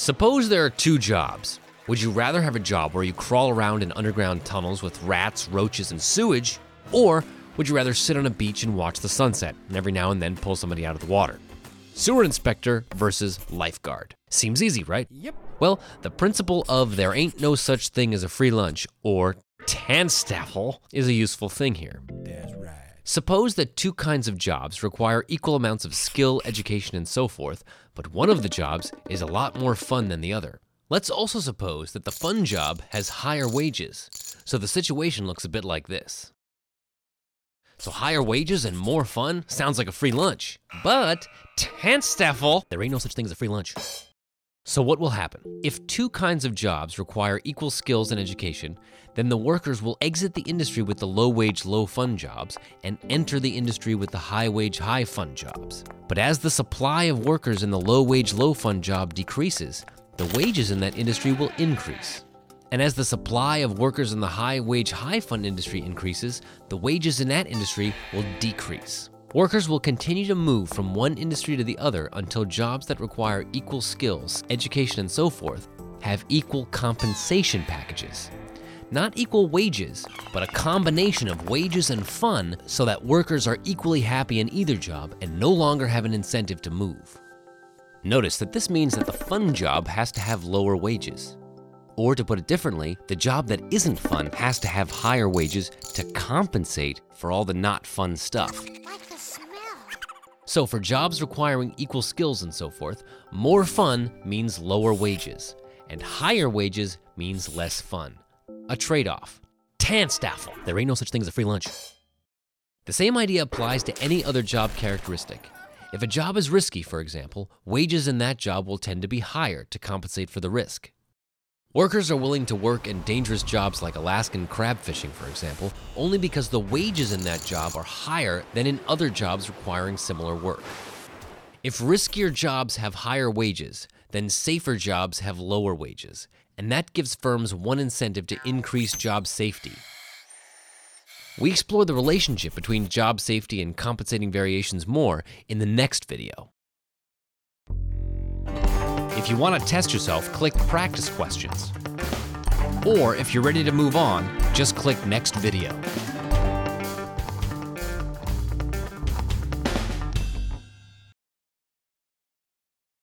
Suppose there are two jobs. Would you rather have a job where you crawl around in underground tunnels with rats, roaches, and sewage? Or would you rather sit on a beach and watch the sunset and every now and then pull somebody out of the water? Sewer inspector versus lifeguard. Seems easy, right? Yep. Well, the principle of there ain't no such thing as a free lunch, or Tannstaffel, is a useful thing here. That's right. Suppose that two kinds of jobs require equal amounts of skill, education, and so forth, but one of the jobs is a lot more fun than the other. Let's also suppose that the fun job has higher wages, so the situation looks a bit like this. So higher wages and more fun sounds like a free lunch, but Tannstaffel, there ain't no such thing as a free lunch. So what will happen? If two kinds of jobs require equal skills and education, then the workers will exit the industry with the low-wage, low-fun jobs and enter the industry with the high-wage, high-fun jobs. But as the supply of workers in the low-wage, low-fun job decreases, the wages in that industry will increase. And as the supply of workers in the high-wage, high-fun industry increases, the wages in that industry will decrease. Workers will continue to move from one industry to the other until jobs that require equal skills, education, and so forth have equal compensation packages. Not equal wages, but a combination of wages and fun so that workers are equally happy in either job and no longer have an incentive to move. Notice that this means that the fun job has to have lower wages. Or to put it differently, the job that isn't fun has to have higher wages to compensate for all the not fun stuff. Like the smell. So for jobs requiring equal skills and so forth, more fun means lower wages, and higher wages means less fun. A trade-off. Tannstaffel. There ain't no such thing as a free lunch. The same idea applies to any other job characteristic. If a job is risky, for example, wages in that job will tend to be higher to compensate for the risk. Workers are willing to work in dangerous jobs like Alaskan crab fishing, for example, only because the wages in that job are higher than in other jobs requiring similar work. If riskier jobs have higher wages, then safer jobs have lower wages, and that gives firms one incentive to increase job safety. We explore the relationship between job safety and compensating variations more in the next video. If you want to test yourself, click Practice Questions. Or if you're ready to move on, just click Next Video.